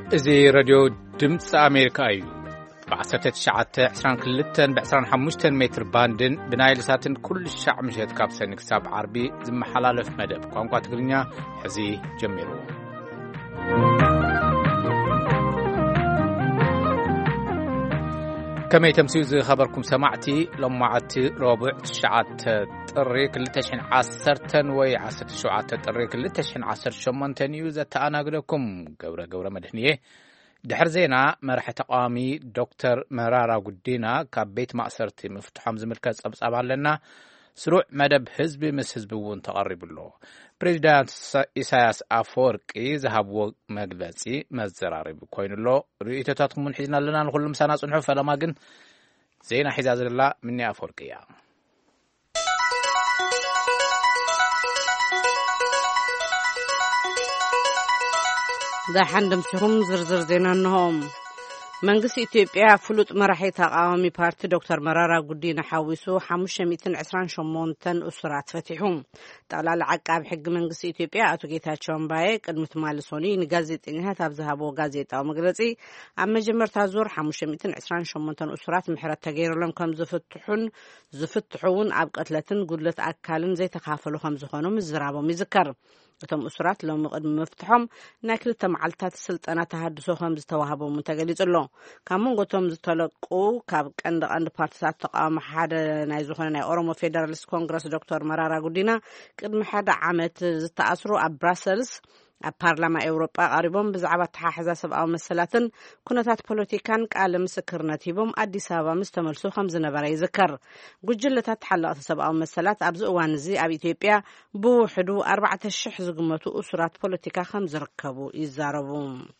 إذا راديو دمس أمريكا أيو بعثت شعات 22 ب25 متر باندن بنايل ساتن كل الشعب مشهد كابسن كساب عربي زم حلالف مدب قوانقوا تقرنيا حزي جميلو كما يتمسيوز خبركم سمعتي لما عدت رابع شعات طريق اللي تشحن عصرتن وي عصرت شعات طريق اللي تشحن عصر شمانتن يوزة أنا أقولكم قورة مدهنية دحر زينا مرح تقامي دكتور مرارا قدينا كبيت مأسرتي مفتوحة مزملكة أبصاب لنا سروع مدب حزب مس حزبون تقرب له بريزيدنت إساياس أفورقي ذهبوا مجلسي مزرارب كوين له رؤيتاتكم من حزنا لنا نقول لهم سنة صنحوا فلا ما جن زينا حزاز الله مني أفورقيا ذا حندم سهم زرزر زينا أنهم منقس إثيوبيا فلوت مرحي تقاومي بارتي دكتور مرارا قدينا حاويسو 528 أسرات فتحهم طلال عقاب حق منقس إثيوبيا أتو جيتاتشون بايك المتمالسوني نغازيت إنها تابزهابو غازيت أو مقلسي أما جمر تازور 528 أسرات محرات تغير لهم كم زفتحون عبقتلتن قدلت أكالن زي تخافلو خمزخونو مزرابو مذكر እቶም እስራት ሎም ቅድሚ መፍትሖም ናይ ክልተ መዓልታት ስልጠና ተሃድሶ ከም ዝተዋሃቦም ተገሊጹሎ ካብ መንጎቶም ዝተለቁ ካብ ቀንዲ ፓርቲታት ተቃዋሚ ሓደ ናይ ዝኾነ ናይ ኦሮሞ ፌደራሊስት ኮንግረስ ዶክተር መራራ ጉዲና ቅድሚ ሓደ ዓመት ዝተኣስሩ ኣብ ብራሰልስ ኣብ ፓርላማ ኤውሮጳ ቀሪቦም ብዛዕባ ተሓሓዛ ሰብኣዊ መሰላትን ኩነታት ፖለቲካን ቃለ ምስክርነት ሂቦም ኣዲስ ኣበባ ምስ ተመልሱ ከም ዝነበረ ይዝከር ጉጅለታት ተሓለቕቲ ሰብኣዊ መሰላት ኣብዚ እዋን እዚ ኣብ ኢትዮጵያ ብውሕዱ 4000 ዝግመቱ እስራት ፖለቲካ ከም ዝርከቡ ይዛረቡ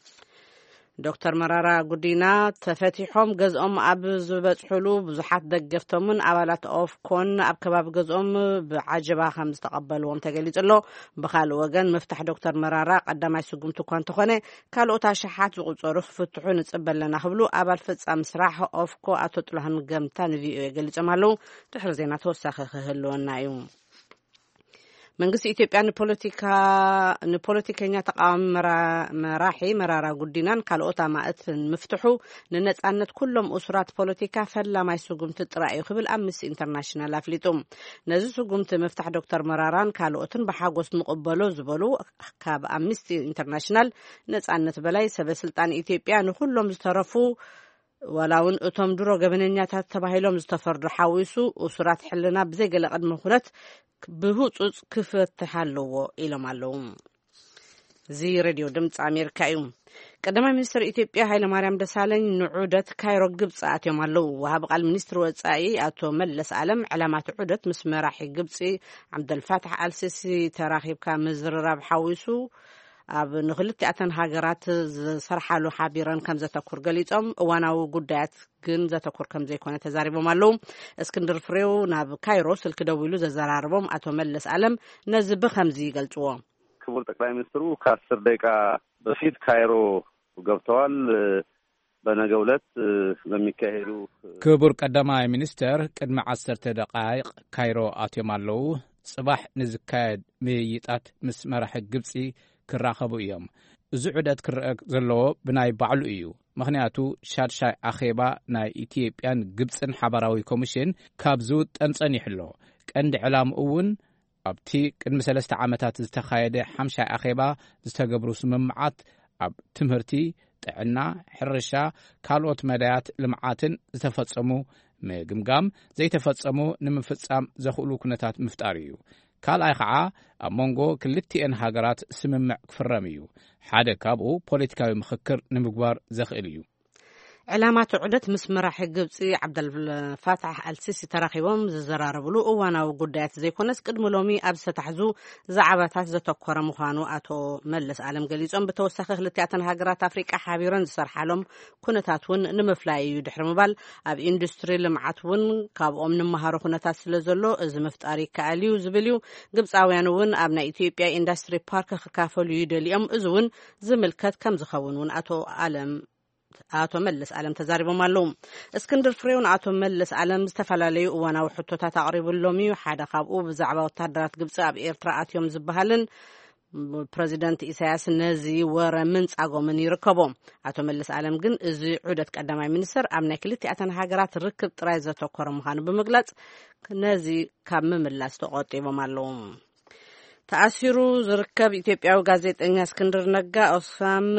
دكتور مرارا قدينا تفتحهم جزءهم أب زبطحلو بزحات دقفتمون أولات أوف كون أب كباب جزءهم بعجبة خمس تقبلوهم تجليد الله بخال وجن مفتح دكتور مرارا قدام يسقم تكون تخانة كالو تشحات وقصرف فتحون تقبل لنا خبلو أبل فتح مسرح أوف كو أتطلعن جمتان في جليد أمالو تحرزينا توسخ خهلو النايم መንግስት ኢትዮጵያ ንፖለቲከኛ ተቃዋሚ መራሒ መራራ ጉዲናን ካልኦት ማእትን ምፍትሑ ንነጻነት ኩሎም እስራት ፖለቲካ ፈላማይ ስጉምቲ ጥራይ ክብል አምነስቲ ኢንተርናሽናል አፍሊጡም ነዚ ስጉምቲ መፍታሕ ዶክተር መራራን ካልኦትን በሓጎስ ንقبሎ ዝበሉ ካብ አምነስቲ ኢንተርናሽናል ነጻነት በላይ ሰበስልጣን ኢትዮጵያ ንኩሎም ዝተረፉ ወላውን እቶም ድሮ ገበነኛታት ተባሂሎም ዝተፈርዱ ሓዊሱ እስራት ሕልና ብዘይ ገለ ቅድመ ኩነት ብህጹጽ ክፈትሓለዎ ኢሎም ኣለዉ እዚ ሬድዮ ድምጽ ኣሜሪካ እዩ ቀዳማይ ሚኒስትር ኢትዮጵያ ሃይለማርያም ደሳለኝ ንዑደት ካይሮ ግብጽ ኣትዮም ኣለዉ ወሃብ ቃል ሚኒስትር ወጻኢ ኣቶ መለስ ዓለም ዕላማት ዑደት ምስ መራሒ ግብጽ ዓብደልፋታሕ አልሲሲ ተራኺብካ ምዝርራብ ሓዊሱ ኣብ ንኽልቲኣተን ሃገራት ዝሰርሓሉ ሓቢረን ከም ዘተኩር ገሊጾም እዋናዊ ጉዳያት ግን ዘተኩር ከም ዘይኮነ ተዛሪቦም ኣለዉ እስክንድር ፍሬው ናብ ካይሮ ስልክ ደው ኢሉ ዘዘራርቦም ኣቶ መለስ ዓለም ነዚ ብኸምዚ ይገልጽዎ ክቡር ጠቅላይ ሚኒስትሩ ከ10 ደቂቃ በፊት ካይሮ ገብተዋል በነገው ዕለት በሚካሄዱ ክቡር ቀዳማይ ሚኒስትር ቅድሚ 10 ደቂቃ ካይሮ ኣትዮም ኣለዉ ጽባሕ ንዝካየድ ምይይጣት ምስ መራሒ ግብጽ ክራኸቡ እዮም እዚ ዑደት ክርአ ዘለዎ ብናይ ባዕሉ እዩ ምኽንያቱ ሻድሻይ ኣኼባ ናይ ኢትዮጵያን ግብጽን ሓባራዊ ኮሚሽን ካብ ዝውጠን ጸኒሕሎ ቀንዲ ዕላም እውን ኣብቲ ቅድሚ 3 ዓመታት ዝተኻየደ 5 ኣኼባ ዝተገብሩ ስምምዓት ኣብ ትምህርቲ ጥዕና ሕርሻ ካልኦት መዳያት ልምዓትን ዝተፈጸሙ ምግምጋም ዘይተፈጸሙ ንምፍጻም ዘኽእሉ ኩነታት ምፍጣር እዩ ካልኣይ ከዓ ኣብ መንጎ ክልቲአን ሃገራት ስምምዕ ክፍረም እዩ ሓደ ካብኡ ፖለቲካዊ ምክክር ንምግባር ዘኽእል እዩ ዕላማት ዑደት ምስ መራሒ ግብጽ ዓብደልፋታሕ አልሲሲ ተራኺቦም ዝዘራረብሉ እዋናዊ ጉዳያት ዘይኮነስ ቅድሚ ሎሚ ኣብ ዝተታሕዙ ዛዕባታት ዘተኮረ ምዃኑ ኣቶ መለስ ዓለም ገሊጾም ብተወሳኺ ክልቲአተን ሃገራት ኣፍሪቃ ሓቢረን ዝሰርሓሎም ኩነታት እውን ንምፍላይ እዩ ድሕሪ ምባል ኣብ ኢንዱስትሪ ልምዓት እውን ካብኦም ንመሃሮ ኩነታት ስለ ዘሎ እዚ ምፍጣር ይከኣል እዩ ዝብል እዩ ግብጻውያን እውን ኣብ ናይ ኢትዮጵያ ኢንዱስትሪ ፓርክ ክካፈሉ ይደልዮም እዚ እውን ዝምልከት ከም ዝኸውን እውን አቶ መለስ ዓለም ተዛሪቦም ኣለዉ እስክንድር ፍሬውን አቶ መለስ ዓለም ዝተፈላልዩ እዋናዊ ሕቶታት አቅሪቡሎም እዩ ሓደ ካብኡ ብዛዕባ ወታደራት ግብጽ ኣብ ኤርትራ ኣትዮም ዝበሃልን ፕሬዚደንት ኢሳያስ ነዚ ወረ ምንጻጎምን ይርከቦም አቶ መለስ ዓለም ግን እዚ ዑደት ቀዳማይ ሚኒስትር ኣብ ናይ ክልቲአተን ሃገራት ርክብ ጥራይ ዘተኮረ ምዃኑ ብምግላጽ ነዚ ካብ ምምላስ ተቆጢቦም ኣለዉ ተኣሲሩ ዝርከብ ኢትዮጵያዊ ጋዜጠኛ እስክንድር ነጋ ኦክስፋም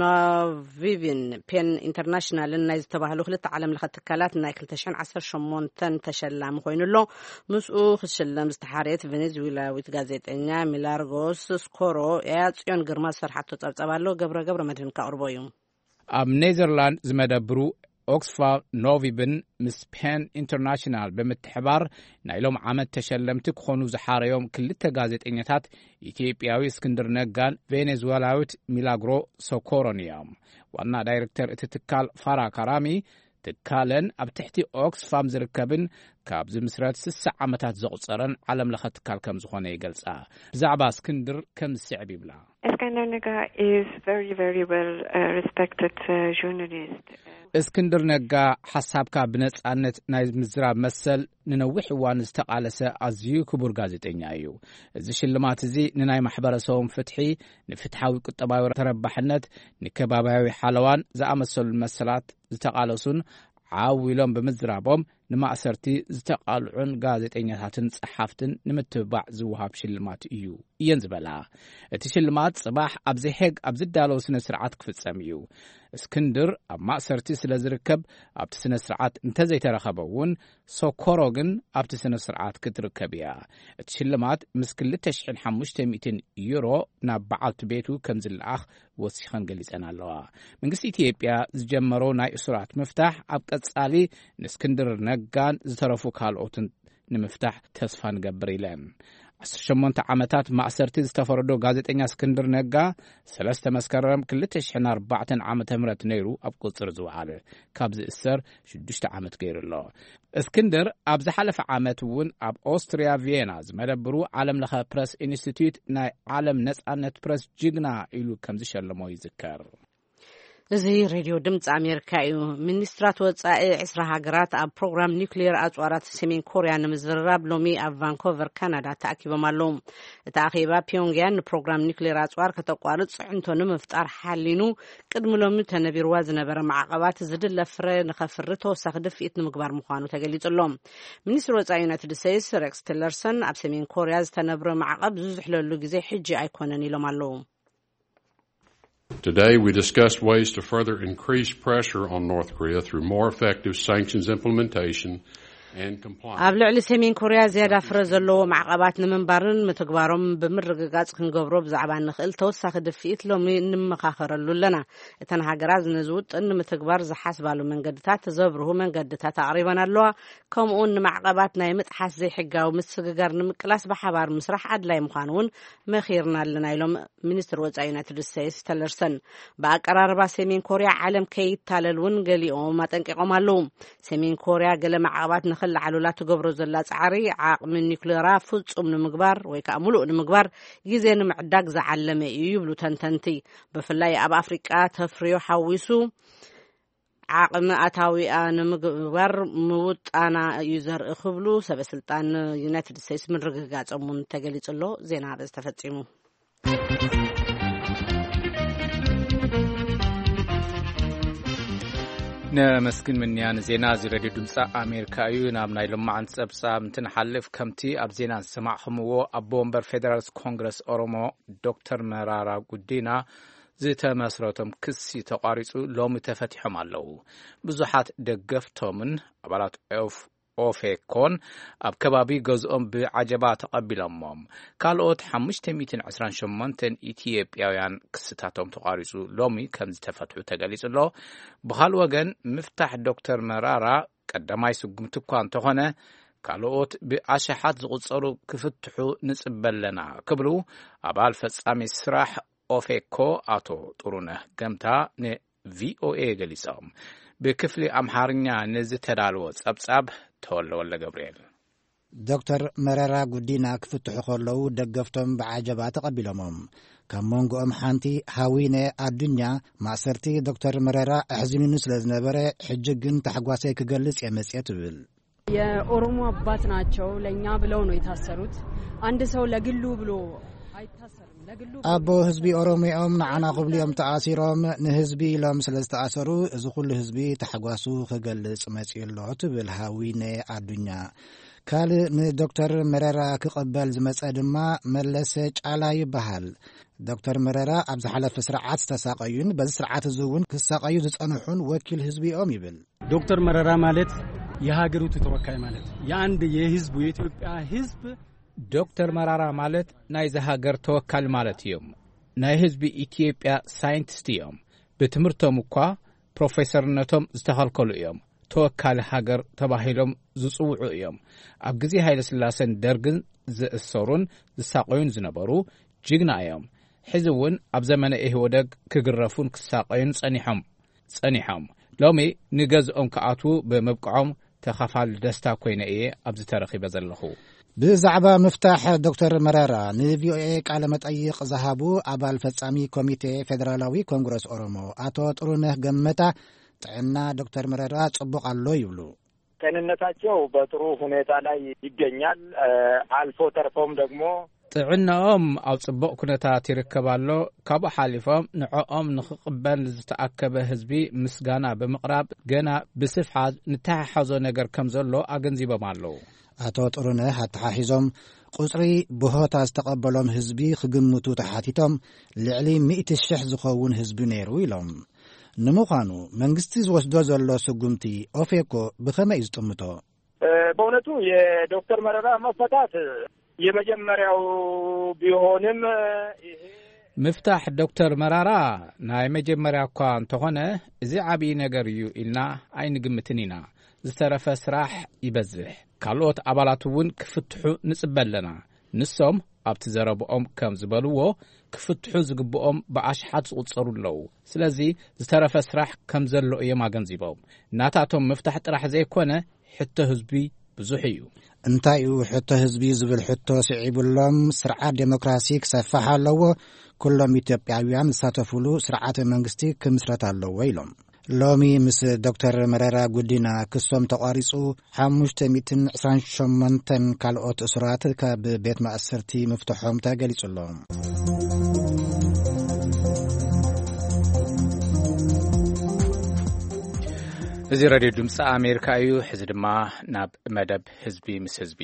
ኖቪቪን ፔን ኢንተርናሽናል ናይ ዝተባህሉ ክልተ ዓለም ለኸ ትካላት ናይ 2018 ተሸላሚ ኮይኑሎ ምስኡ ክሽለም ዝተሓርየት ቬኔዙዌላዊት ጋዜጠኛ ሚላርጎስ ስኮሮ ጽዮን ግርማ ሰርሓቶ ጸብጸባሎ ገብረ መድህን ካቅርቦ እዩ ኣብ ኔዘርላንድ ዝመደብሩ ኦክስፋም ኖቪብን ምስ ፔን ኢንተርናሽናል ብምትሕባር ናይሎም ዓመት ተሸለምቲ ክኾኑ ዝሓረዮም ክልተ ጋዜጠኛታት ኢትዮጵያዊ እስክንድር ነጋን ቬኔዙዌላዊት ሚላግሮ ሶኮሮን እዮም ዋና ዳይሬክተር እቲ ትካል ፋራ ካራሚ ትካለን ኣብ ትሕቲ ኦክስፋም ዝርከብን ካብዚ ምስረት 60 ዓመታት ዘቁፀረን ዓለም ለኸ ትካል ከም ዝኾነ ይገልጻ ብዛዕባ እስክንድር ከም ዝስዕብ ይብላ Iskandar Nega is very, very well respected journalist. እስክንድር ነጋ ሓሳብካ ብነጻነት ናይ ምዝራብ መሰል ንነዊሕ እዋን ዝተቃለሰ ኣዝዩ ክቡር ጋዜጠኛ እዩ እዚ ሽልማት እዚ ንናይ ማሕበረሰቦም ፍትሒ ንፍትሓዊ ቁጠባዊ ተረባሕነት ንከባቢያዊ ሓለዋን ዝኣመሰሉ መሰላት ዝተቃለሱን ዓዊሎም ብምዝራቦም ንማእሰርቲ ዝተቃልዑን ጋዜጠኛታትን ጸሓፍትን ንምትባዕ ዝወሃብ ሽልማት እዩ እየን ዝበላ እቲ ሽልማት ጽባሕ ኣብ ዘሄግ ኣብ ዝዳለው ስነ ስርዓት ክፍጸም እዩ እስክንድር ኣብ ማእሰርቲ ስለ ዝርከብ ኣብቲ ስነ ስርዓት እንተዘይተረኸበውን ሶኮሮ ግን ኣብቲ ስነ ስርዓት ክትርከብ እያ እቲ ሽልማት ምስ 2500 ዩሮ ናብ በዓልቲ ቤቱ ከም ዝለኣኽ ወሲኸን ገሊጸን ኣለዋ መንግስቲ ኢትዮጵያ ዝጀመሮ ናይ እስራት ምፍታሕ ኣብ ቀጻሊ ንእስክንድር ነጋን ዝተረፉ ካልኦትን ንምፍታሕ ተስፋ ንገብር ኢለን 18 ዓመታት ማእሰርቲ ዝተፈረዶ ጋዜጠኛ እስክንድር ነጋ 3 መስከረም 2004 ዓመተ ምህረት ነይሩ ኣብ ቁጽር ዝወዓለ ካብ ዝእሰር 6 ዓመት ገይሩሎ እስክንድር ኣብ ዝሓለፈ ዓመት እውን ኣብ ኦስትሪያ ቪየና ዝመደብሩ ዓለም ለኸ ፕረስ ኢንስቲትዩት ናይ ዓለም ነጻነት ፕረስ ጅግና ኢሉ ከም ዝሸለሞ ይዝከር እዚ ሬድዮ ድምጽ ኣሜሪካ እዩ ሚኒስትራት ወጻኢ 20 ሃገራት ኣብ ፕሮግራም ኒውክሊየር ኣጽዋራት ሰሜን ኮርያ ንምዝርራብ ሎሚ ኣብ ቫንኮቨር ካናዳ ተኣኪቦም ኣለዉ እቲ ኣኼባ ፒዮንግያን ንፕሮግራም ኒውክሊየር ኣጽዋር ከተቋርጽ ጽዕንቶ ንምፍጣር ሓሊኑ ቅድሚ ሎሚ ተነቢርዋ ዝነበረ ማዕቀባት ዝድለ ፍረ ንኸፍሪ ተወሳኺ ድፍኢት ንምግባር ምዃኑ ተገሊጹሎም ሚኒስትር ወጻኢ ዩናይትድ ስቴትስ ሬክስ ቲለርሰን ኣብ ሰሜን ኮርያ ዝተነብረ ማዕቀብ ዝዝሕለሉ ግዜ ሕጂ ኣይኮነን ኢሎም ኣለዉ Today, we discussed ways to further increase pressure on North Korea through more effective sanctions implementation and compliance. ኣብ ልዕሊ ሰሜን ኮርያ ዝያዳ ፍረ ዘለዎ ማዕቀባት ንምንባርን ምትግባሮም ብምርግጋጽ ክንገብሮ ብዛዕባ ንኽእል ተወሳኺ ድፍኢት ሎሚ እንመኻኸረሉ ኣለና እተን ሃገራት ንዝውጥ ንምትግባር ዝሓስባሉ መንገድታት ዘብርሁ መንገድታት ኣቕሪበን ኣለዋ ከምኡውን ንማዕቀባት ናይ ምጥሓስ ዘይሕጋዊ ምስግጋር ንምቅላስ ብሓባር ምስራሕ ኣድላይ ምዃኑ እውን መኺርና ኣለና ኢሎም ሚኒስትር ወጻኢ ዩናይትድ ስቴትስ ቲለርሰን ብኣቀራርባ ሰሜን ኮርያ ዓለም ከይታለል እውን ገሊኦም ኣጠንቂቖም ኣለዉ ሰሜን ኮርያ ገለ ማዕቀባት ንኽልዓሉላ ትገብሮ ዘላ ጻዕሪ ዓቕሚ ኒውክሌራ ፍጹም ንምግባር ወይ ከዓ ሙሉእ ንምግባር ግዜ ንምዕዳግ ዝዓለመ እዩ ይብሉ ተንተንቲ ብፍላይ ኣብ ኣፍሪቃ ተፍርዮ ሓዊሱ ዓቕሚ ኣታዊኣ ንምግባር ምውጣና እዩ ዘርኢ ክብሉ ሰበስልጣን ዩናይትድ ስቴትስ ምርግጋጾም ተገሊጹሎ ዜና ርእስ ተፈጺሙ ነመስግን ምንያን ዜና እዚ ሬድዮ ድምፂ ኣሜሪካ እዩ ናብ ናይ ልማዓን ጸብጻብ እንትንሓልፍ ከምቲ ኣብ ዜና ዝሰማዕኹምዎ ኣቦ ወንበር ፌደራልስ ኮንግረስ ኦሮሞ ዶክተር መራራ ጉዲና ዝተመስረቶም ክሲ ተቋሪጹ ሎሚ ተፈቲሖም ኣለዉ ብዙሓት ደገፍቶምን ኣባላት ኦፌኮን ኣብ ከባቢ ገዝኦም ብዓጀባ ተቐቢሎሞም ካልኦት 528 ኢትዮጵያውያን ክስታቶም ተቋሪጹ ሎሚ ከም ዝተፈትሑ ተገሊጹሎ ብኻል ወገን ምፍታሕ ዶክተር መራራ ቀዳማይ ስጉምቲ እኳ እንተኾነ ካልኦት ብኣሸሓት ዝቝጸሩ ክፍትሑ ንጽበለና ክብሉ ኣባል ፈጻሚ ስራሕ ኦፌኮ ኣቶ ጥሩነህ ገምታ ንቪኦኤ ገሊጾም ብክፍሊ ኣምሓርኛ ንዝተዳልዎ ጸብጻብ ተወለ ገብርኤል ዶክተር መረራ ጉዲና ክፍትሑ ከለዉ ደገፍቶም ብዓጀባ ተቐቢሎሞም ካብ መንጎኦም ሓንቲ ሃዊነ ኣዱኛ ማእሰርቲ ዶክተር መረራ ኣሕዝኑኒ ስለ ዝነበረ ሕጂ ግን ተሕጓሰይ ክገልጽ የመጽየ ትብል የኦሮሞ አባት ናቸው ለኛ ብለው ነው የታሰሩት አንድ ሰው ለግሉ ብሎ ኣቦ ህዝቢ ኦሮሚኦም ንዓና ኽብልዮም ተኣሲሮም ንህዝቢ ኢሎም ስለ ዝተኣሰሩ እዚ ኩሉ ህዝቢ ተሓጓሱ ክገልጽ መጺኡሎ ትብል ሃዊነ ኣዱኛ ካልእ ንዶክተር መረራ ክቕበል ዝመጸ ድማ መለሰ ጫላ ይበሃል ዶክተር መረራ ኣብ ዝሓለፈ ስርዓት ዝተሳቀዩን በዚ ስርዓት እዚ እውን ክሳቀዩ ዝጸንሑን ወኪል ህዝቢኦም ይብል ዶክተር መረራ ማለት የሀገሪቱ ተወካይ ማለት የአንድ የህዝቡ የኢትዮጵያ ህዝብ ዶክተር መረራ ማለት ናይ ዘሃገር ተወካል ማለት እዮም ናይ ህዝቢ ኢትዮጵያ ሳይንቲስት እዮም በትምህርቶም እኳ ፕሮፌሰርነቶም ዝተኸልከሉ እዮም ተወካል ሃገር ተባሂሎም ዝጽውዑ እዮም ኣብ ግዜ ኃይለ ሥላሴን ደርግን ዝእሰሩን ዝሳቀዩን ዝነበሩ ጅግና እዮም ሕዚ እውን ኣብ ዘመነ ኢህወደግ ክግረፉን ክሳቀዩን ጸኒሖም ሎሚ ንገዝኦም ከኣቱ በመብቅዖም ተኸፋል ደስታ ኮይነ እየ ኣብ ዝተረኺበ ዘለኹ ብዛዕባ ምፍታሕ ዶክተር መረራ ንቪኦኤ ቃለ መጠይቕ ዝሃቡ ኣባል ፈጻሚ ኮሚቴ ፌደራላዊ ኮንግረስ ኦሮሞ አቶ ጥሩነህ ገመታ ጥዕና ዶክተር መረራ ጽቡቅ አሎ ይብሉ ጤንነታቸው በጥሩ ሁኔታ ላይ ይገኛል አልፎ ተርፎም ደግሞ ጥዕናኦም ኣብ ጽቡቅ ኩነታት ይርከባሎ ካብ ሓሊፎም ንዕኦም ንኽቅበል ዝተኣከበ ህዝቢ ምስጋና ብምቕራብ ገና ብስፍሓት ንተሓሓዞ ነገር ከም ዘሎ ኣገንዚቦም ኣለዉ አቶ ጥሩነህ ኣተሓሒዞም ቁጽሪ ብሆታ ዝተቐበሎም ህዝቢ ክግምቱ ተሓቲቶም ልዕሊ 100,000 ዝኸውን ህዝቢ ነይሩ ኢሎም ንምዃኑ መንግስቲ ዝወስዶ ዘሎ ስጉምቲ ኦፌኮ ብኸመይ ዝጥምቶ በእውነቱ የዶክተር መረራ መፈታት የመጀመሪያው ቢሆንም ምፍታሕ ዶክተር መረራ ናይ መጀመሪያ እኳ እንተኾነ እዚ ዓብዪ ነገር እዩ ኢልና ኣይንግምትን ኢና ዝተረፈ ስራሕ ይበዝሕ ካልኦት ኣባላት እውን ክፍትሑ ንጽበለና ንሶም ኣብቲ ዘረብኦም ከም ዝበልዎ ክፍትሑ ዝግብኦም ብኣሽሓት ዝቝጸሩ ኣለዉ ስለዚ ዝተረፈ ስራሕ ከም ዘሎ እዮም ኣገንዚቦም ናታቶም ምፍታሕ ጥራሕ ዘይኮነ ሕቶ ህዝቢ ብዙሕ እዩ እንታይ እዩ ሕቶ ህዝቢ ዝብል ሕቶ ስዒቡሎም ስርዓት ዴሞክራሲ ክሰፍሕ ኣለዎ ኩሎም ኢትዮጵያውያን ዝሳተፍሉ ስርዓተ መንግስቲ ክምስረት ኣለዎ ኢሎም ሎሚ ምስ ዶክተር መረራ ጉዲና ክሶም ተቋሪጹ 528 ካልኦት እስራት ካብ ቤት ማእሰርቲ ምፍትሖም ተገሊጹሎም እዚ ሬድዮ ድምፂ ኣሜሪካ እዩ ሕዚ ድማ ናብ መደብ ህዝቢ ምስ ህዝቢ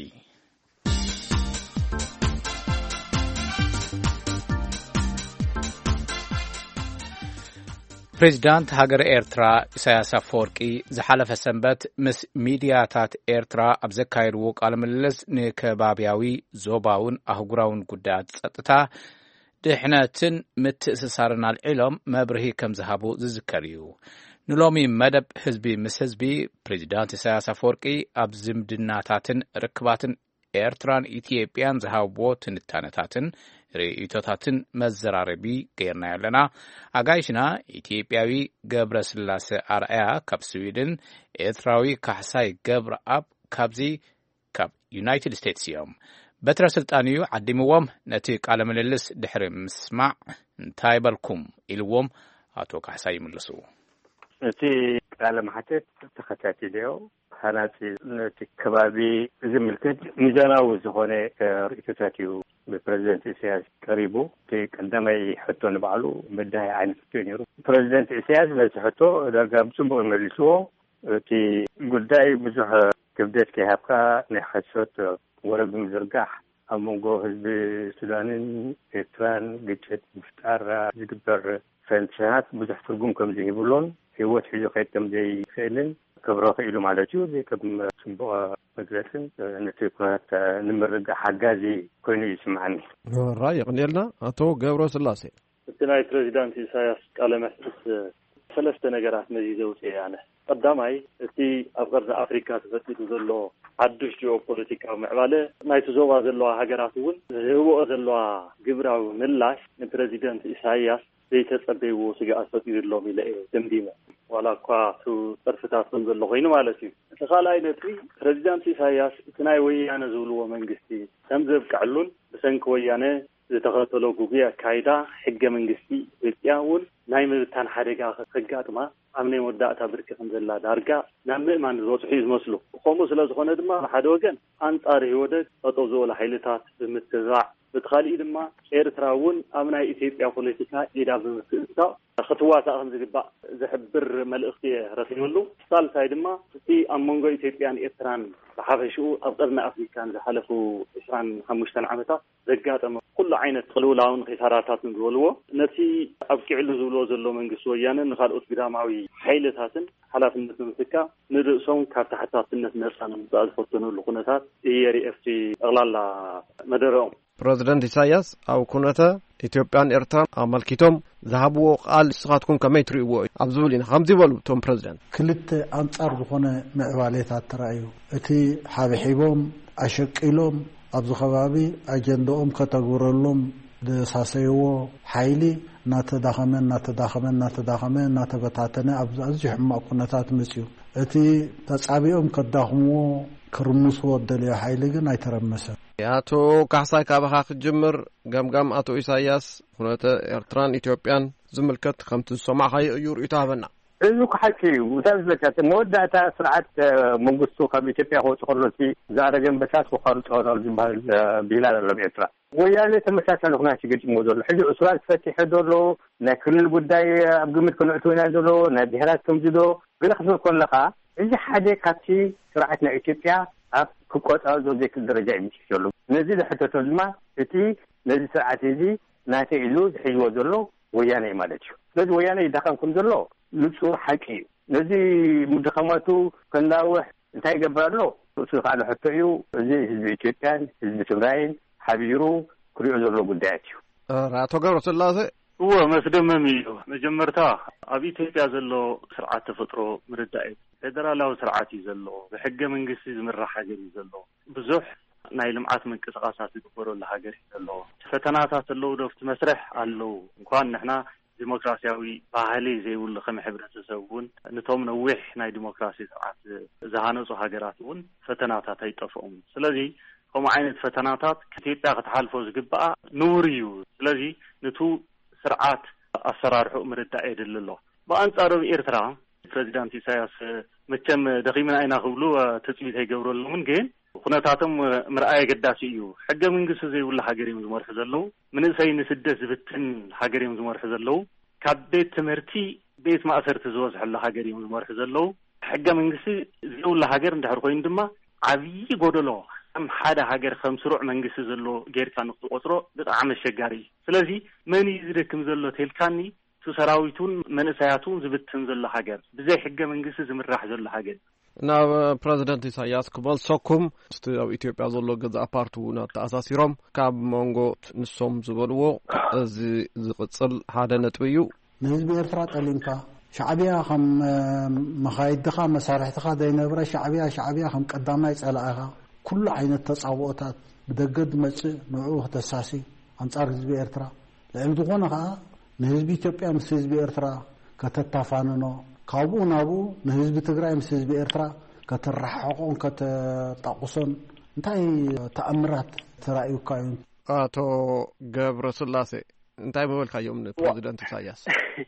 ፕሬዚዳንት ሃገር ኤርትራ ኢሳያስ አፈወርቂ ዝሓለፈ ሰንበት ምስ ሚድያታት ኤርትራ ኣብ ዘካየድዎ ቃለ ምልልስ ንከባብያዊ ዞባውን ኣህጉራውን ጉዳያት ጸጥታ ድሕነትን ምትእስሳርን ኣልዒሎም መብርሂ ከም ዝሃቡ ዝዝከር እዩ ንሎሚ መደብ ህዝቢ ምስ ህዝቢ ፕሬዚዳንት ኢሳያስ አፈወርቂ ኣብ ዝምድናታትን ርክባትን ኤርትራን ኢትዮጵያን ዝሃብዎ ትንታነታትን ርእይቶታትን መዘራረቢ ገይርና ያለና ኣጋይሽና ኢትዮጵያዊ ገብረ ስላሴ ኣርአያ ካብ ስዊድን ኤርትራዊ ካሕሳይ ገብረ ኣብ ካብ ዩናይትድ ስቴትስ እዮም በትረ ስልጣን እዩ ዓዲምዎም ነቲ ቃለ ምልልስ ድሕሪ ምስማዕ እንታይ በልኩም ኢልዎም ኣቶ ካሕሳይ ይምልሱ እቲ ቃለ መሓተት ተኸታቲለዮ ሃናፂ ነቲ ከባቢ ዝምልክት ሚዛናዊ ዝኾነ ርእይቶታት እዩ ብፕሬዚደንት ኢሳያስ ቀሪቡ እቲ ቀዳማይ ሕቶ ንባዕሉ መዳይ ዓይነት ሕቶ ነይሩ ፕሬዚደንት ኢሳያስ ነቲ ሕቶ ዳርጋ ብጽቡቕ መሊስዎ እቲ ጉዳይ ብዙሕ ክብደት ከይሃብካ ናይ ሓሶት ወረብ ምዝርጋሕ ኣብ መንጎ ህዝቢ ሱዳንን ኤርትራን ግጭት ምፍጣር ዝግበር ፈንሰናት ብዙሕ ትርጉም ከም ዘይብሎን ህይወት ሒዙ ከይድ ከም ዘይክእልን ክብሮ ክኢሉ ማለት እዩ ከም ጽቡቕ መግለጽን ነቲ ኩነት ንምርጋሕ ሓጋዚ ኮይኑ ይስምዓኒ ራእይ ቅኒልና ኣቶ ገብረ ስላሴ እቲ ናይ ፕሬዚዳንት ኢሳያስ ቃለ መሕትት ሰለስተ ነገራት መዚዘ ውፅአ ኣነ ቀዳማይ እቲ ኣብ ቀርዚ ኣፍሪካ ተፈጢሩ ዘሎ ሓዱሽ ጂኦፖለቲካዊ ምዕባለ ናይቲ ዞባ ዘለዋ ሃገራት እውን ዝህብኦ ዘለዋ ግብራዊ ምላሽ ንፕሬዚደንት ኢሳያስ ዘይተጸበይዎ ስጋኣት ፈጢሩሎም ኢለ ደምዲመ ዋላ እኳ ጥርፍታት ከም ዘሎ ኮይኑ ማለት እዩ እቲ ካልኣይ ነቲ ፕሬዚዳንት ኢሳያስ እቲ ናይ ወያነ ዝብልዎ መንግስቲ ከም ዘብቅዕሉን ብሰንኪ ወያነ ዝተኸተሎ ጉግያ ኣካይዳ ሕገ መንግስቲ ኢትዮጵያ እውን ናይ ምብታን ሓደጋ ከጋጥማ ኣብ ናይ መወዳእታ ብርኪ ከም ዘላ ዳርጋ ናብ ምእማን ዝበፅሑ ዝመስሉ ከምኡ ስለ ዝኾነ ድማ ሓደ ወገን ኣንጻር ህወደግ ጠጠው ዝበሉ ሓይልታት ብምትዛዕ بتخالي دما إيرتراون أمنا إثيوبيا بوليتيكا إذا بمسكتا خطوات أهم زجبا زحبر ملأختي رسيلو صال سايدما في أمونغو إثيوبيا إيرتران بحافشوا أفضلنا أفريكان زحلفوا إسران 5 عامتا زجاتهم كل عين تقلولاون خسارات نقولوا نتي أبكي على زولو زلو من قصويانا نخالقوا قداماوي حيلتاتن حلافنة مسكا نرسون كارتحتات الناس نرسان بعد فرطنوا لقناتات إيري أفتي أغلال مدرهم ፕሬዚደንት ኢሳያስ ኣብ ኩነተ ኢትዮጵያን ኤርትራን ኣመልኪቶም ዝሃብዎ ቃል ንስኻትኩም ከመይ ትርእይዎ ኣብ ዝብል ኢና ከምዚ ይበሉ እቶም ፕሬዚደንት ክልተ ኣንጻር ዝኾነ ምዕባለታት ተራእዩ እቲ ሓብሒቦም ኣሸቂሎም ኣብዚ ከባቢ ኣጀንዳኦም ከተግብረሎም ዝሳሰይዎ ሓይሊ እናተዳኸመ እናተበታተነ ኣብ ኣዝዩ ሕማቕ ኩነታት መፅዩ እቲ ተጻቢኦም ከዳኽምዎ ክርምስዎ ደልዮ ሓይሊ ግን ኣይተረመሰን አቶ ካሕሳይ ካባኻ ክጅምር ገምጋም አቶ ኢሳያስ ኩነተ ኤርትራን ኢትዮጵያን ዝምልከት ከምቲ ዝሰማዕኻዮ እዩ ርእይቶ ሃበና እዚ ኩሓቂ ወታዝለከት መወዳእታ ስርዓት መንግስቱ ካብ ኢትዮጵያ ክወፅእ ከሎሲ ዛረገን በሳት ክኸርፆ ዝበሃል ቢላል ኣሎ ኤርትራ ወያኔ ተመሳሳሊ ኩናት ይገጥሞ ዘሎ ሕጂ እስራኤል ተፈቲሐ ዘሎ ናይ ክልል ጉዳይ ኣብ ግምት ክንዕትው ኢና ዘሎ ናይ ብሄራት ከምዝዶ ግን ክትብል ከለኻ እዚ ሓደ ካብቲ ስርዓት ናይ ኢትዮጵያ ኣብ ክቆጣው ዘክል ደረጃ ይምችሉ ነዚ ለሕተቶ ድማ እቲ ነዚ ስርዓት እዚ ናተ ኢሉ ዝሕይወ ዘሎ ወያኔ ማለት እዩ ስለዚ ወያኔ ይዳኸምኩም ዘሎ ንጹር ሓቂ ነዚ ምድኸማቱ ከናውሕ እንታይ ይገብራሎ እሱ ካለ ሕቶ እዩ እዚ ህዝቢ ኢትዮጵያን ህዝቢ ትግራይን ሓቢሩ ክሪኦ ዘሎ ጉዳያት እዩ አቶ ገብረስላሴ መስደመም እዩ መጀመርታ ኣብ ኢትዮጵያ ዘሎ ስርዓት ተፈጥሮ ምርዳእ ፌደራላዊ ስርዓት እዩ ዘሎ ብሕገ መንግስቲ ዝምራሕ ሃገር እዩ ዘሎ ብዙሕ ናይ ልምዓት ምንቅስቃሳት ዝግበረሉ ሃገር እዩ ዘሎ ፈተናታት ኣለዉ ዶፍቲ መስርሕ ኣለዉ እንኳን ንሕና ዲሞክራሲያዊ ባህሊ ዘይብሉ ከም ሕብረተሰብ እውን ነቶም ነዊሕ ናይ ዲሞክራሲ ስርዓት ዝሃነፁ ሃገራት እውን ፈተናታት ኣይጠፍኦም ስለዚ ከምኡ ዓይነት ፈተናታት ኢትዮጵያ ክትሓልፎ ዝግባኣ ንቡር እዩ ስለዚ ነቱ ስርዓት ኣሰራርሑ ምርዳእ የድልሎ ብኣንጻሩ ኤርትራ ፕሬዚዳንት ኢሳያስ መቸም ደኺምና ኢና ክብሉ ተፅቢት ኣይገብረሎምን ግን ኩነታቶም ምርኣይ ገዳሲ እዩ ሕገ መንግስቲ ዘይብሉ ሃገር እዮም ዝመርሑ ዘለዉ መንእሰይ ንስደት ዝብትን ሃገር እዮም ዝመርሑ ዘለዉ ካብ ቤት ትምህርቲ ቤት ማእሰርቲ ዝወስሐሉ ሃገር እዮም ዝመርሑ ዘለዉ ሕገ መንግስቲ ዘይብሉ ሃገር እንድሕር ኮይኑ ድማ ዓብዪ ጎደሎ ከም ሓደ ሃገር ከም ስሩዕ መንግስቲ ዘሎ ጌርካ ንክትቆፅሮ ብጣዕሚ ኣሸጋሪ እዩ ስለዚ መን እዩ ዝደክም ዘሎ ተልካኒ ሰራዊቱን መንእሰያቱን ዝብትን ዘሎ ሃገር ብዘይ ሕገ መንግስቲ ዝምራሕ ዘሎ ሃገር ናብ ፕሬዚደንት ኢሳያስ ክበልሰኩም ኣብ ኢትዮጵያ ዘሎ ገዛ ፓርቲ እውን ተኣሳሲሮም ካብ መንጎ ንሶም ዝበልዎ እዚ ዝቅፅል ሓደ ነጥቢ እዩ ንህዝቢ ኤርትራ ጠሊምካ ሻዕብያ ከም መኻይድኻ መሳርሕትኻ ዘይነበረ ሻዕብያ ከም ቀዳማይ ፀላእኻ ኩሉ ዓይነት ተፃውኦታት ብደገድ መፅእ ንዕኡ ክተሳሲ ኣንጻር ህዝቢ ኤርትራ ልዕሊ ዝኾነ ከዓ ንህዝቢ ኢትዮጵያ ምስ ህዝቢ ኤርትራ ከተታፋንኖ ካብኡ ናብኡ ንህዝቢ ትግራይ ምስ ህዝቢ ኤርትራ ከተራሕቆን ከተጣቁሶን እንታይ ተኣምራት ተራእዩካ እዩ አቶ ገብረስላሴ እንታይ ምበልካዮም ንፕሬዚደንት ኢሳያስ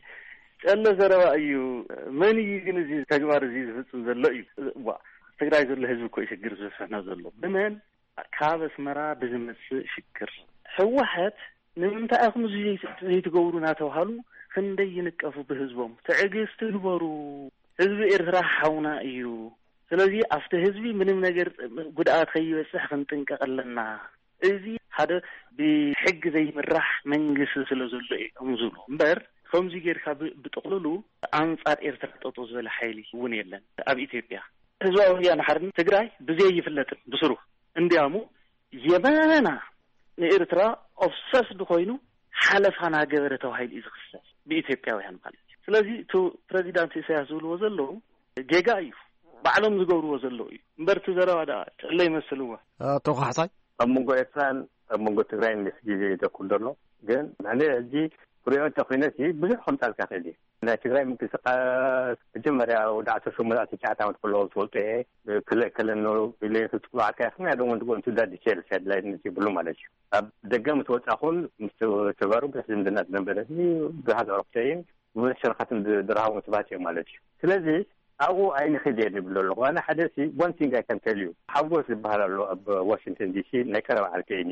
ጨለ ዘረባ እዩ መን እዩ ግን እዚ ተግባር እዚ ዝፍፅም ዘሎ እዩ ትግራይ ዘሎ ህዝቢ እኮ ይሽግር ዝስሕና ዘሎ ብመን ካብ ኣስመራ ብዝመፅእ ሽግር ህወሓት ንምንታይ ኣኹም ዘይትገብሩ እናተባሃሉ ክንደይ ይንቀፉ ብህዝቦም ትዕግስቲ ግበሩ ህዝቢ ኤርትራ ሓውና እዩ ስለዚ ኣብቲ ህዝቢ ምንም ነገር ጉድኣት ከይበፅሕ ክንጥንቀቕ ኣለና እዚ ሓደ ብሕጊ ዘይምራሕ መንግስቲ ስለ ዘሎ እዮም ዝብሉ እምበር ከምዚ ጌርካ ብጥቕልሉ ኣንጻር ኤርትራ ጠጦ ዝበለ ሓይሊ እውን የለን ኣብ ኢትዮጵያ ህዝባዊ ወያነ ሓርነት ትግራይ ብዘይ ይፍለጥን ብስሩ እንዲያሙ የመና ንኤርትራ ኦብሰስድ ኮይኑ ሓለፋና ገበረ ተባሂሉ እዩ ዝኽሰስ ብኢትዮጵያውያን ማለት እዩ ስለዚ እቲ ፕሬዚዳንት ኢሳያስ ዝብልዎ ዘለዉ ጌጋ እዩ ባዕሎም ዝገብርዎ ዘለዉ እዩ እምበርቲ ዘረባ ዳ ጨለ ይመስልዎ አቶ ካሕሳይ ኣብ መንጎ ኤርትራን ኣብ መንጎ ትግራይን ምስ ግዜ ይደኩል ዘሎ ግን ኣነ እዚ ኩሪኦ ተኮይነሲ ብዙሕ ከምጣልካ ክእል ናይ ትግራይ ምንቅስቃስ መጀመርያ ወደ 18 ዓመት ከለዉ ትፈልጦ ክለክለኖ ኢለ ክትቁዓካ ክና ደሞ እንትጎን ትዳድ ቸል ሰድላይ ንትብሉ ማለት እዩ ኣብ ደገ ምትወፃኹን ምስ ተባሩ ብዝምድና ዝነበረ ብሃገር ኦፍተይን ብዙሕ ሸርካትን ድርሃቡ ትባትዮ ማለት እዩ ስለዚ ኣብኡ ኣይን ኺድ የድብሎ ኣለኹ ኣነ ሓደ ሲ ዋን ቲንግ ኣይ ካን ቴል ዩ ሓጎስ ዝበሃል ኣሎ ኣብ ዋሽንግተን ዲሲ ናይ ቀረባ ዓርቂ እዩ ነይሩ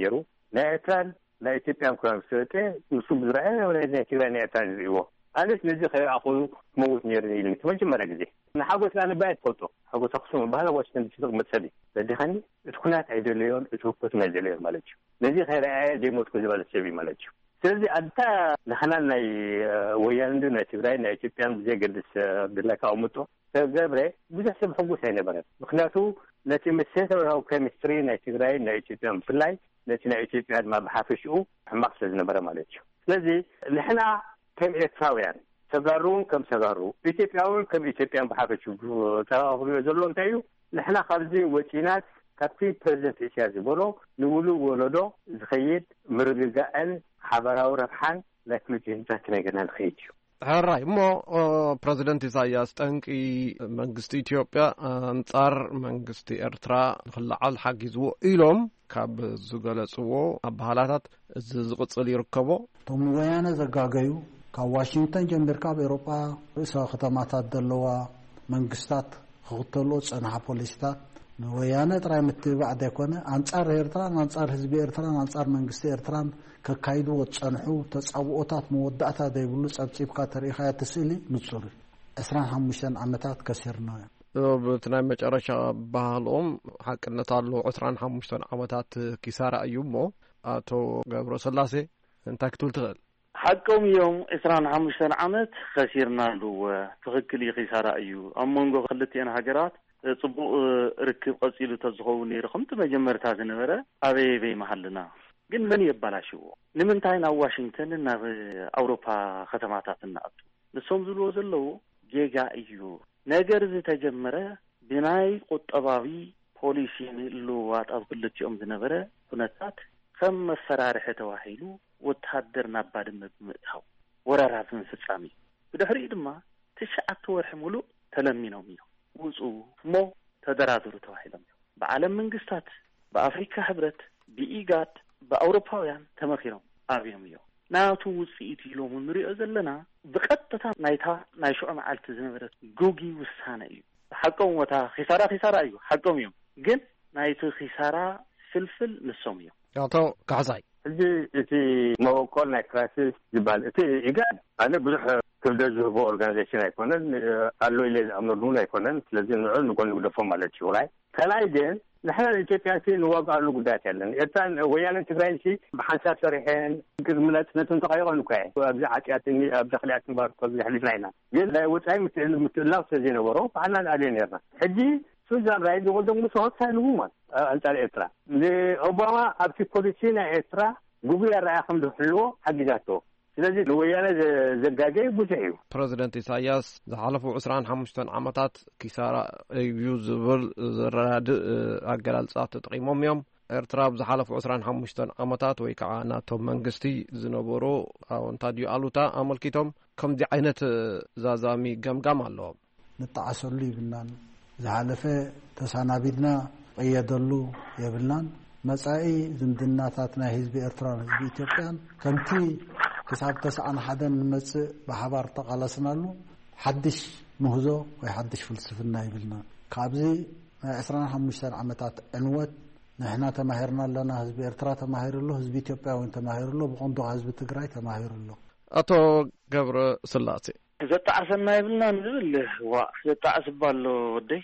نأتان لا إثيوبيا كلام سوته نصوب زرعة ولا إثيوبيا نأتان زيوه أنا نجي خير أخذ موت نيرني لي تمشي مرة جدي نحاول أنا بعد فوتو حاول تقسم بهذا واشتن تشتغل متسدي بدي خني تكونات عيدليون تشوفت مزليون مالك نجي خير عادي موت كذي ولا شيء مالك ስለዚህ አንተ ለሐና ናይ ወያንዱ ናይ ትግራይ ናይ ኢትዮጵያን ብዘይ ገድስ ብላካ አውምጦ ተገብረ ብዙሕ ሰብ ሕጉስ አይነበረ ምክንያቱ ነቲ መሰረታዊ ኬሚስትሪ ናይ ትግራይ ናይ ኢትዮጵያን ፍላይ ነቲ ናይ ኢትዮጵያ ድማ በሓፈሽኡ ሕማቅ ስለዝነበረ ማለት እዩ ስለዚህ ንሕና ከም ኤርትራውያን ተጋሩን ከም ተጋሩ ኢትዮጵያውን ከም ኢትዮጵያን በሓፈሽኡ ተባብሮ ዘሎ እንታይ እዩ ንሕና ካብዚ ወጪናት ካፕቲ ፕሬዚደንት ኢሳያስ ቦሎ ንውሉ ወለዶ ዝኸይድ ምርግጋእን ሓበራዊ ረብሓን ለክልጅንታት ነገርና ንኸይድ እዩ ሕራይ እሞ ፕሬዚደንት ኢሳያስ ጠንቂ መንግስቲ ኢትዮጵያ አንጻር መንግስቲ ኤርትራ ንኽላዓል ሓጊዝዎ ኢሎም ካብ ዝገለጽዎ ኣባህላታት እዚ ዝቕጽል ይርከቦ እቶም ወያነ ዘጋገዩ ካብ ዋሽንግተን ጀሚርካ ኣብ ኤውሮጳ ርእሰ ከተማታት ዘለዋ መንግስታት ክኽተልዎ ዝጸንሐ ፖሊሲታት ወያነ ጥራይ ምትብባዕ ዘይኮነ አንጻር ኤርትራ አንጻር ህዝቢ ኤርትራ አንጻር መንግስቲ ኤርትራን ከካይዱ ወጸንሑ ተጻውኦታት መወዳእታ ዘይብሉ ጸብጺብካ ተሪኻ ትስእሊ ንጹር 25 ዓመታት ከሲርና በትናይ መጨረሻ ባህሎም ሓቅነት አሎ 25 ዓመታት ኪሳራ እዩ ሞ አቶ ገብረ ስላሴ እንታይ ክትብል ትኽእል حقهم يوم 25 ዓመት ከሲርናሉ ትክክል ይኺሳራ እዩ ኣብ መንጎ ክልቲአን ሃገራት ጽቡቕ ርክብ ቀጺሉ ተዝኸውን ይርኹም ተመጀመርታ ዝነበረ ኣበይ መሐልና ግን ምን ይባላሽው ንምንታይ ናብ ዋሽንግተን ናብ ኣውሮፓ ከተማታት እናኣቱ ንሶም ዝልዎ ዘለው ጌጋ እዩ ነገር ዝተጀመረ ብናይ ቁጠባዊ ፖሊሲ ንልዋጥ ኣብ ክልቲኦም ዝነበረ ኩነታት ከም መፈራርሒ ተዋሂሉ ወታደር ናባድመ ብምእታው ወራራት ፍጻሜ ብድሕሪ ድማ 9 ወርሒ ሙሉእ ተለሚኖም እዩ ውጹ ሞ ተደራድሩ ተዋሂሎም በዓለም መንግስታት በአፍሪካ ህብረት በኢጋድ በአውሮፓውያን ተመኺሮም ኣብዮም እዩ ናቱ ውጽኢት ኢሎም ንሪኦ ዘለና ብቀጥታ ናይታ ናይ ሹዕ መዓልቲ ዝነበረት ጎጊ ውሳነ እዩ ሓቆም ወታ ኺሳራ እዩ ሓቆም እዩ ግን ናይቲ ኺሳራ ፍልፍል ንሶም እዩ አቶ ካሕሳይ እቲ መወቆል ናይ ክራይሲስ ዝበሃል እቲ ኢጋድ ኣነ ብዙሕ ክብደት ዝህቦ ኦርጋናይዜሽን ኣይኮነን ኣሎ ኢለ ዝኣምነሉ ኣይኮነን ስለዚ ንዑ ንጎኒ ግደፎ ማለት እዩ ራይ ከላይ ግን ንሕና ኢትዮጵያ ንዋጋሉ ጉዳያት የለን ኤርትራን ወያነን ትግራይን ብሓንሳብ ሰሪሐን ግዝምነትን ተቐይሮን እኳ ኣብዚ ዓጢያትኒ ኣብ ደኽልያትን ባርኮ ዝሕሊፍና ኢና ግን ናይ ወፃኢ ምትእላው ስለዘይነበሮ ባዕልና ንኣልዮ ነርና ሕጂ ሱዛን ራይ ዝወደሙ ሰዎች ሳይልውማን አንጻር ኤርትራ ኦባማ ኣብቲ ፖሊሲ ናይ ኤርትራ ጉጉያ ራእያ ከም ዝሕልዎ ሓጊዛቶ ስለዚህ ለወያነ ዘጋገይ ብዙሕ እዩ ፕሬዚደንት ኢሳያስ ዝሓለፉ 25 ዓመታት ኪሳራ እዩ ዝብል ዘራድ ኣገላልጻት ተጠቂሞም እዮም ኤርትራ ብዝሓለፉ 25 ዓመታት ወይ ከዓ ናቶም መንግስቲ ዝነበሩ ኣወንታድዩ ኣሉታ ኣመልኪቶም ከምዚ ዓይነት ዛዛሚ ገምጋም ኣለዎም ንጣዓሰሉ ይብልናን ዝሓለፈ ተሳናቢድና ቀየደሉ የብልናን መጻኢ ዝምድናታት ናይ ህዝቢ ኤርትራን ህዝቢ ኢትዮጵያን ከምቲ ክሳብ 91 ንመጽእ ብሓባር ተቃለስናሉ ሓድሽ ምህዞ ወይ ሓድሽ ፍልስፍና ይብልና ካብዚ ናይ 25 ዓመታት ዕንወት ንሕና ተማሂርና ኣለና ህዝቢ ኤርትራ ተማሂሩሉ ህዝቢ ኢትዮጵያ እውን ተማሂሩሉ ብቆንዶ ህዝቢ ትግራይ ተማሂሩሉ አቶ ገብረ ስላሴ ዘጣዓሰና ይብልና ንብል ዋ ዘጣዓስባሎ ወደይ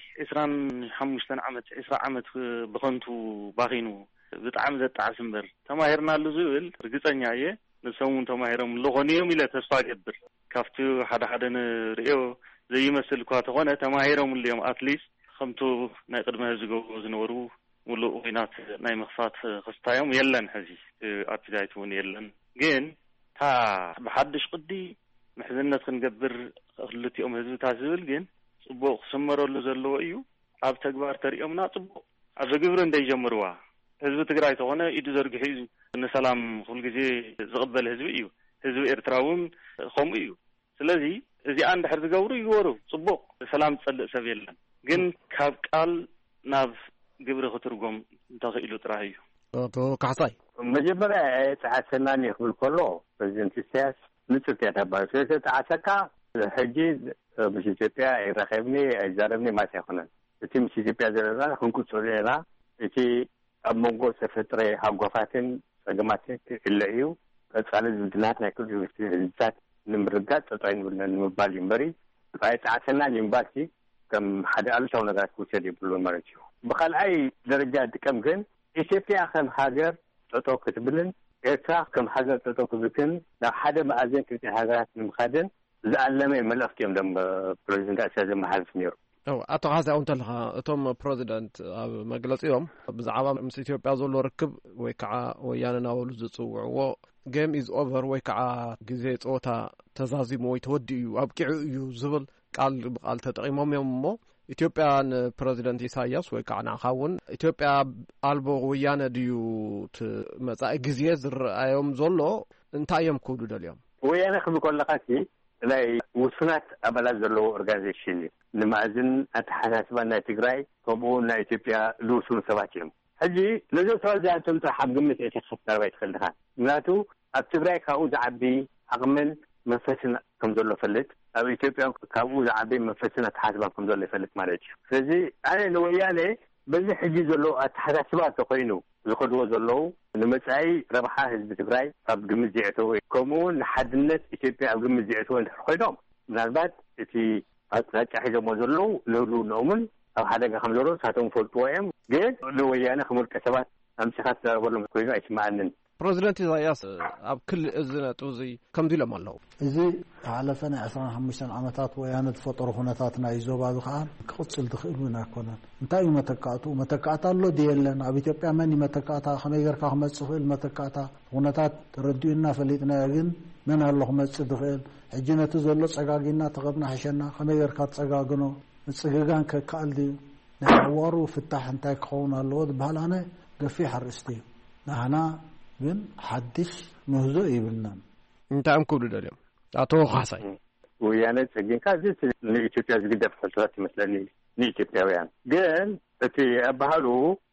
25 ዓመት 20 ዓመት ብኸንቱ ባኺኑ ብጣዕሚ ዘጣዓስ እምበር ተማሂርናሉ ዝብል ርግፀኛ እየ ንሰሙን ተማሂሮም ለኾንዮም ኢለ ተስፋ ገብር ካብቲ ሓደ ንሪኦ ዘይመስል እኳ ተኾነ ተማሂሮም ልዮም ኣትሊስት ከምቱ ናይ ቅድመ ዝገብሩ ዝነበሩ ሙሉእ ኩናት ናይ ምኽፋት ክስታዮም የለን ሕዚ ኣትዛይት እውን የለን ግን ታ ብሓድሽ ቅዲ ምሕዝነት ክንገብር ክልቲኦም ህዝብታት ዝብል ግን ጽቡቕ ክስመረሉ ዘለዎ እዩ ኣብ ተግባር ተሪኦምና ጽቡቕ ኣብ ግብሪ እንደይጀምርዋ ህዝቢ ትግራይ ተኾነ ኢዱ ዘርግሑ ንሰላም ኩሉ ግዜ ዝቕበል ህዝቢ እዩ ህዝቢ ኤርትራ እውን ከምኡ እዩ ስለዚ እዚኣ እንድሕር ዝገብሩ ይግበሩ ጽቡቕ ሰላም ዝጸልእ ሰብ የለን ግን ካብ ቃል ናብ ግብሪ ክትርጎም እንተኽኢሉ ጥራሕ እዩ አቶ ካሕሳይ መጀመርያ ተዓሰናኒ ክብል ከሎ ፕሬዚደንት ኢሳያስ ንጽት ያተባለ ተዓሰካ ሕጂ ምስ ኢትዮጵያ ይረኸብኒ ኣይዛረብኒ ማለት ኣይኮነን እቲ ምስ ኢትዮጵያ ዘለና ክንቁፅር ኢና እቲ ኣብ መንጎ ዝተፈጥረ ሃጓፋትን ፀገማት ክእለዩ ቀፃሊ ዝምድናት ናይ ክልል ህዝብታት ንምርጋፅ ጠጠው ንብልና ንምባል እምበሪ ባይ ጣዓተና ኤምባሲ ከም ሓደ ኣልሻው ነገር ክውሰድ ይብሉ ማለት እዩ። ብኻልኣይ ደረጃ ጥቀም ግን ኢትዮጵያ ከም ሃገር ጠጠው ክትብልን ኤርትራ ከም ሃገር ጠጠው ክትብልን ናብ ሓደ ማዕዘን ክልተ ሃገራት ንምኻድን ዝኣለመ መልእኽቲ እዮም ደም ፕሬዚደንት ኢሳያስ ዘመሓላልፍ ነይሩ። ኣቶ ካሳይ እንተለኻ እቶም ፕሬዚደንት ኣብ መግለፂኦም ብዛዕባ ምስ ኢትዮጵያ ዘሎ ርክብ ወይ ከዓ ወያነ ናበሉ ዝፅውዕዎ ጌም ኢዝ ኦቨር ወይ ከዓ ግዜ ፀወታ ተዛዚሙ ወይ ተወዲኡ ኣብቂዑ እዩ ዝብል ቃል ብቃል ተጠቂሞም እዮም እሞ ኢትዮጵያን ፕሬዚደንት ኢሳያስ ወይ ከዓ ንዓኻ እውን ኢትዮጵያ ኣልቦ ወያነ ድዩ መጻኢ ግዜ ዝረኣዮም ዘሎ እንታይ እዮም ክብሉ ደልዮም? ወያነ ክብል ከለካ ናይ ውስናት ኣባላት ዘለዎ ኦርጋናይዜሽን እዩ። ንማዕዝን ኣተሓሳስባ ናይ ትግራይ ከምኡውን ናይ ኢትዮጵያ ልውሱን ሰባት እዮም። ሕጂ ነዞም ሰባት እዚኣቶም ጥራሕ ኣብ ግምት እተ ክተርባ ይትኽእል ዲኻ። ምክንያቱ ኣብ ትግራይ ካብኡ ዝዓቢ ዓቕምን መንፈስን ከም ዘሎ ፈልጥ ኣብ ኢትዮጵያ ካብኡ ዝዓቢ መንፈስን ኣተሓሳስባን ከም ዘሎ ይፈልጥ ማለት እዩ። ስለዚ ኣነ ንወያነ በዚ ሕጂ ዘሎ ኣተሓሳስባ ተኮይኑ ዝኸድዎ ዘለዉ ንመጻኢ ረብሓ ህዝቢ ትግራይ ኣብ ግምት ዝዕተወ ከምኡውን ንሓድነት ኢትዮጵያ ኣብ ግምት ዝዕተወ እንድሕር ኮይኖም ምናልባት እቲ ኣቅጣጫ ሒዞሞ ዘለዉ ንህልውንኦምን ኣብ ሓደጋ ከም ዘሎ ንሳቶም ፈልጥዎ እዮም። ግን ንወያነ ክምልቀ ሰባት ኣምሲኻ ትዛረበሎም ኮይኑ ኣይስማዓንን። ፕሬዚደንት ኢሳያስ ኣብ ክልል እዚ ነጥብ እዚ ከምዚ ኢሎም ኣለዉ። እዚ ሓለፈ ናይ 15 ዓመታት ወያነ ዝፈጠሩ ኩነታት ናይ ዞባ ከዓ ክቕፅል ትኽእል እውን ኣይኮነን። እንታይ እዩ መተካእቱ? መተካእታ ኣሎ ድየለን? ኣብ ኢትዮጵያ መን መተካእታ ከመይ ጌርካ ክመፅእ ክእል? መተካእታ ኩነታት ተረዲኡና ፈሊጥና ግን መን ኣሎ ክመፅእ ትኽእል? ሕጂ ነቲ ዘሎ ፀጋጊና ተቐብና ሓሸና ከመይ ጌርካ ትፀጋግኖ? ምፅግጋን ከከኣል ድዩ? ናይ ኣዋሩ ፍታሕ እንታይ ክኸውን ኣለዎ ዝበሃል ኣነ ገፊሕ ኣርእስቲ እዩ። ንሕና ግን ሓድሽ ምህዞ ይብልናን እንታይ ክብሉ ደልዮም? ኣቶ ካሳይ ወያነ ፀጊንካ እዚ ንኢትዮጵያ ዝግደፍ ሕልታት ይመስለኒ ንኢትዮጵያውያን ግን እቲ ኣባሃሉ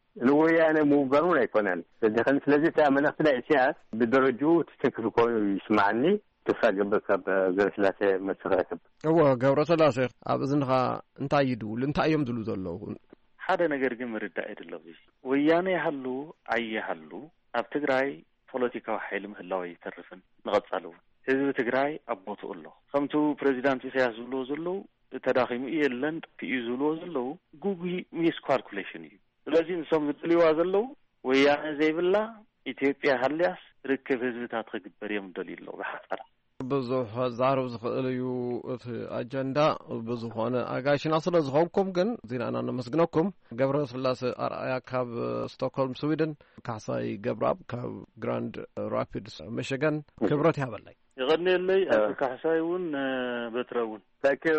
ንወያነ ምውጋሩን ኣይኮነን። ስለዚ እቲ መልእኽቲ ናይ ኢሳያስ ብደረጅኡ ትክክል ኮይኑ ይስማዓኒ። ተስፋ ገብር ካብ ገብረስላሴ መስረከብ ገብረስላሴ ኣብ እዝንኻ እንታይ ይድውል እንታይ እዮም ዝብሉ ዘለዉ? ሓደ ነገር ግን ምርዳእ የድለዉ ወያነ ይሃሉ ኣየሃሉ ኣብ ትግራይ ፖለቲካዊ ሓይሊ ምህላው ይተርፍን ንቐጻሉ ህዝቢ ትግራይ ኣቦቱ ኣሎ ከምቱ ፕሬዚዳንት ኢሳያስ ዝብልዎ ዘለዉ ተዳኺሙ የለን እዩ ዝብልዎ ዘለዉ ጉጉ ሚስ ካልኩሌሽን እዩ። ስለዚ ንሶም ዝጥልይዋ ዘለዉ ወያነ ዘይብላ ኢትዮጵያ ሃልያስ ርክብ ህዝብታት ክግበር እዮም ደልዩ ኣለዉ። ብሓፃራ ብዙሕ ዛረብ ዝኽእል እዩ እቲ ኣጀንዳ ብዝኾነ ኣጋይሽና ስለ ዝኾንኩም ግን ዜናና ነመስግነኩም። ገብረስላሴ ኣርኣያ ካብ ስቶክሆልም ስዊድን፣ ካሳይ ገብረኣብ ካብ ግራንድ ራፒድስ ሚሽጋን ክብረት ያበላይ ይቐኒየለይ ኣቶ ካሳይ እውን በትረ እውን ታኪው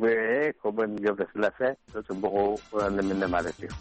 ኮበን ገብረስላሴ ተፅብቑ ንምነ ማለት እዩ።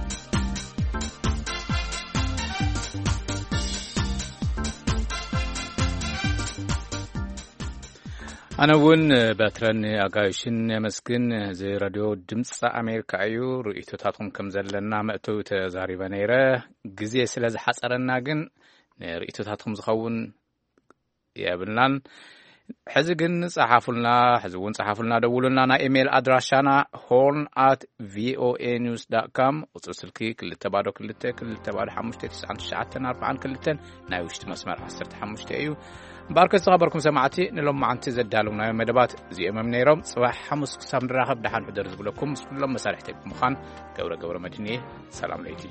ኣነ እውን በትረን ኣጋይሽን የመስግን። እዚ ራድዮ ድምፂ ኣሜሪካ እዩ። ርእይቶታትኩም ከም ዘለና መእተው ተዛሪበ ነይረ ግዜ ስለ ዝሓፀረና ግን ንርእይቶታትኩም ዝኸውን የብልናን። ሕዚ ግን ጸሓፉልና ሕዚ እውን ጸሓፉልና ደውሉና ና ኢሜል ኣድራሻና horn@voanews.com ቁጽሪ ስልኪ 22229959942 ናይ ውሽጢ መስመር 15 እዩ። ባርከት ዝኸበርኩም ሰማዕቲ ንሎም ማዓንቲ ዘዳልውናዮ መደባት እዚኦም ነይሮም። ጽባሕ ሐሙስ ክሳብ ንራኸብ ደሓን ሕደር ዝብለኩም ምስ ኩሎም መሳርሕቲ ብምዃን ገብረ መድኒ ሰላም ለይቲ።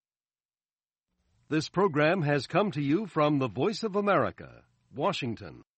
This program has come to you from the Voice of America, Washington.